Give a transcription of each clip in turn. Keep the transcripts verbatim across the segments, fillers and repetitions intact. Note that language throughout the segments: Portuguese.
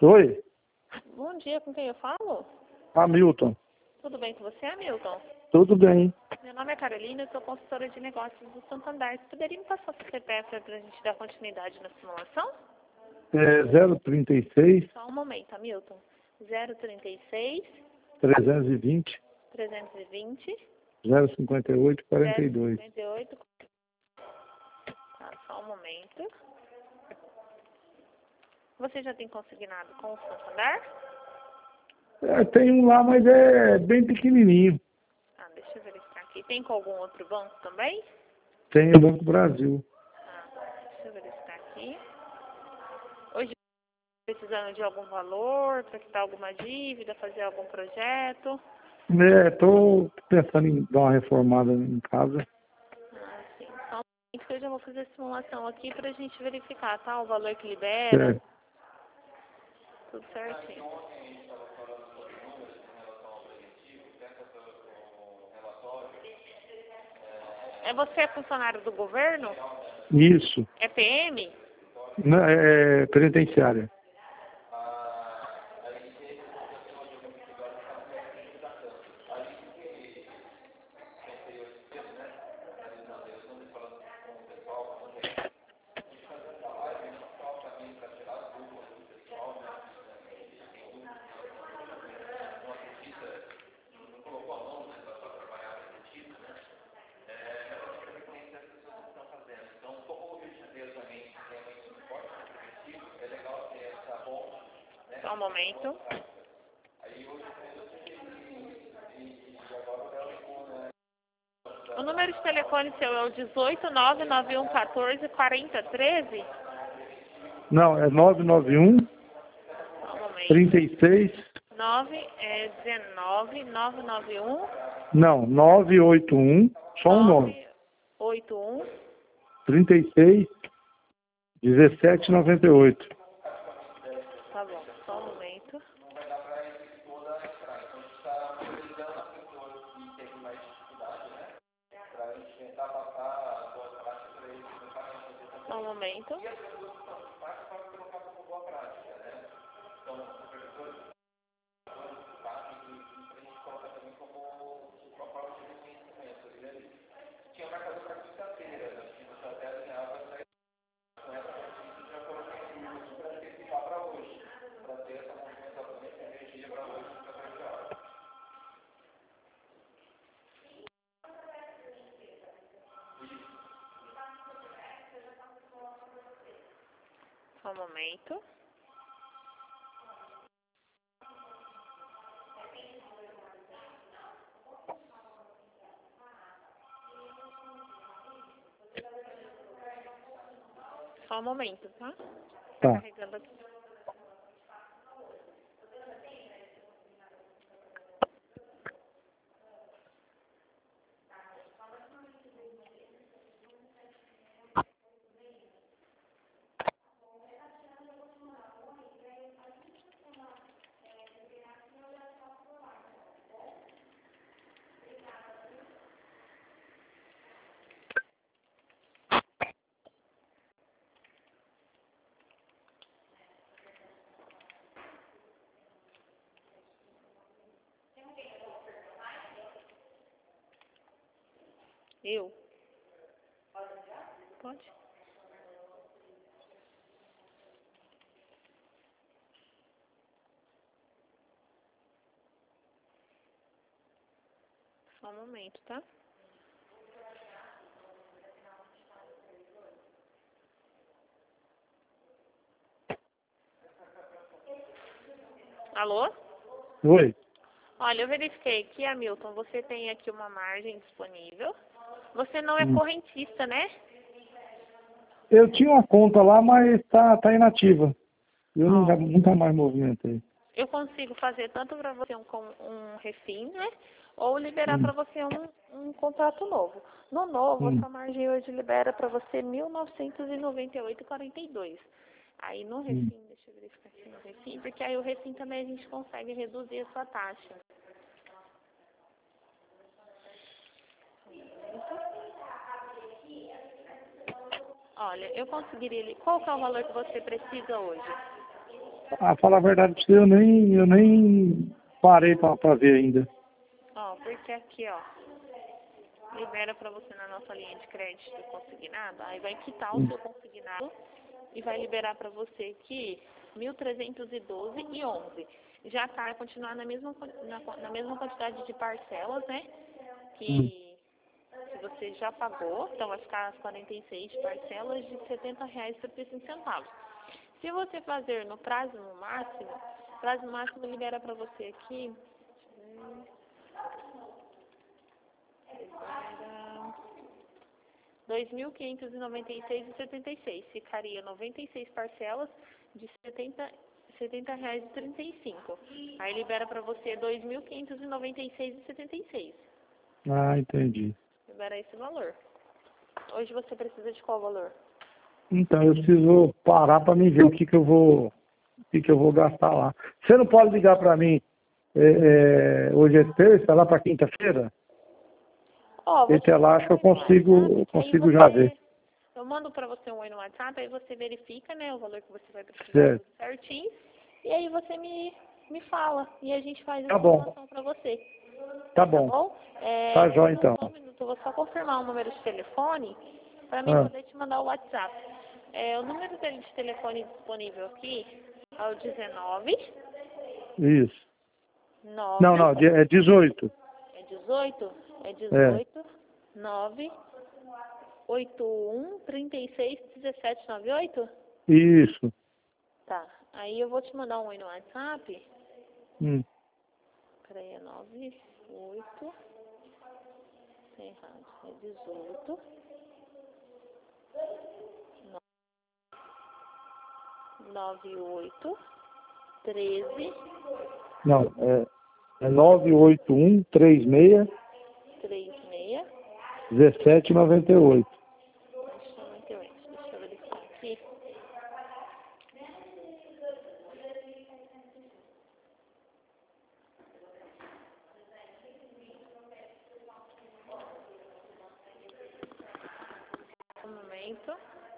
Oi, Bom dia, com quem eu falo? Hamilton. Tudo bem com você, Hamilton? Tudo bem? Meu nome é Carolina, eu sou consultora de negócios do Santander. Você poderia me passar o C P F para a gente dar continuidade na simulação? É zero trinta e seis, Só um momento, Hamilton. zero trinta e seis, trezentos e vinte, trezentos e vinte, zero cinquenta e oito, quarenta e zero dois. cinquenta e oito. Tá, só um momento. Você já tem consignado com o Santander? É, tem um lá, mas é bem pequenininho. Ah, deixa eu verificar aqui. Tem com algum outro banco também? Tem o Banco Brasil. Ah, deixa eu verificar aqui. Hoje, precisando de algum valor, para quitar alguma dívida, fazer algum projeto? É, tô pensando em dar uma reformada em casa. Ah, sim. Só um momento que eu já vou fazer a simulação aqui para a gente verificar, tá? O valor que libera, É, tudo certinho. É você é funcionário do governo? isso. É P M? Não, é penitenciária. Só um momento. O número de telefone seu é o dezoito, nove nove um, quatorze, quarenta, treze? Não, é nove nove um, Só um momento. trinta e seis, nove é dezenove, nove nove um, não, nove oito um, só um nove. nove oito um. trinta e seis, dezessete, noventa e oito. Tá bom, só um momento. Só um momento. Só um momento. Só um momento, tá? Tá Tá. carregando aqui. Eu? Pode? Só um momento, tá? Alô? Oi. Olha, eu verifiquei aqui, Hamilton, você tem aqui uma margem disponível. Você não é Hum. correntista, né? Eu tinha uma conta lá, mas tá, tá inativa. Eu Ó, nunca, nunca mais movimentei. eu consigo fazer tanto para você um, com- um refim, né? Ou liberar Hum, para você um, um contrato novo. No novo, a hum, sua margem hoje libera para você mil novecentos e noventa e oito vírgula quarenta e dois. Aí no hum. refim, deixa eu verificar aqui no refim, porque aí o refim também a gente consegue reduzir a sua taxa. Olha, eu conseguiria. li- Qual que é o valor que você precisa hoje? a falar a verdade pra você, eu nem, eu nem parei pra, pra ver ainda. Ó, porque aqui, ó, libera pra você na nossa linha de crédito consignado, aí vai quitar o Hum. seu consignado e vai liberar pra você aqui mil trezentos e doze e onze. Já tá, vai continuar na mesma, na, na mesma quantidade de parcelas, né? Hum. Que, que você já pagou, então vai ficar as quarenta e seis parcelas de setenta reais e trinta e cinco centavos. Se você fazer no prazo máximo, prazo máximo libera pra você aqui. dois mil quinhentos e noventa e seis reais e setenta e seis. Ficaria noventa e seis parcelas de setenta, setenta reais e trinta e cinco. Aí libera pra você dois mil quinhentos e noventa e seis reais e setenta e seis. Ah, entendi. Libera esse valor. Hoje você precisa de qual valor? Então, eu preciso parar para me ver o que que eu vou, o que que eu vou gastar lá. Você não pode ligar para mim, é, é, hoje é terça, lá para quinta-feira? Ó, vou te Até lá, acho que eu mandar um oi no consigo, WhatsApp, eu que aí consigo já ver. você... Eu mando pra você um oi no WhatsApp, aí você verifica, né, o valor que você vai precisar Certo. tudo certinho. E aí você me, me fala. E a gente faz a Tá bom, simulação pra você. tá Tá bom. bom? É, Tá só, jóia, um, então. só um minuto, eu vou só confirmar o número de telefone pra mim Ah, poder te mandar o WhatsApp. É, o número dele de telefone disponível aqui é o dezenove, isso. Não, nove, não, de- é dezoito. é dezoito? É É, dezoito, nove, oito um, trinta e seis, dezessete, noventa e oito? isso. Tá. Aí eu vou te mandar um oi no WhatsApp. Hum. Peraí, é nove, oito. Errado. É dezoito. nove, oito. treze. Não, é, é nove oito um, três seis, trinta e seis. dezessete noventa e oito. noventa e oito. Deixa eu verificar aqui. Um momento.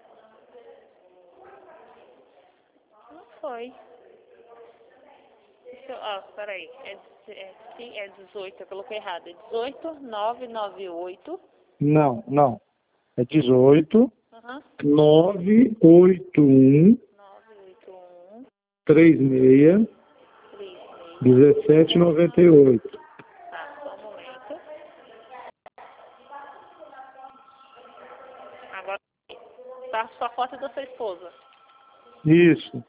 Não foi. Deixa eu, ó, peraí. É, deze- é, sim, é dezoito, eu coloquei errado. É dezoito, nove, nove, oito. Não, não. É dezoito, Aham. nove oito um, nove, oito, um, três seis, três, seis. dezessete noventa e oito. Tá, só um momento. Agora tá a sua foto da sua esposa. Isso.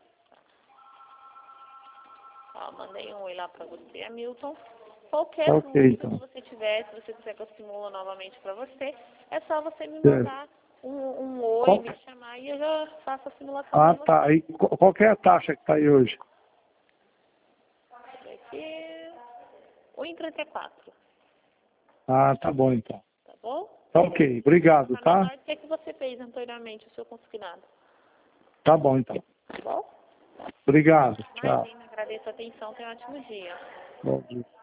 Ó, mandei um oi lá pra você, Hamilton. Qualquer Ok, dúvida que então. você tiver, se você quiser que eu simule novamente pra você, é só você me Certo. mandar um, um oi, Qual- me chamar e eu já faço a simulação Ah, pra tá. você. E qual qual que é a taxa que tá aí hoje? Aqui, um e trinta e quatro, Ah, tá bom, então. tá bom? Tá ok. Obrigado, Tá tá? menor do que que você fez anteriormente, o seu consignado, Tá bom, então. tá bom? Obrigado. Tchau. Imagina, agradeço a atenção, tenha um ótimo dia. Bom dia.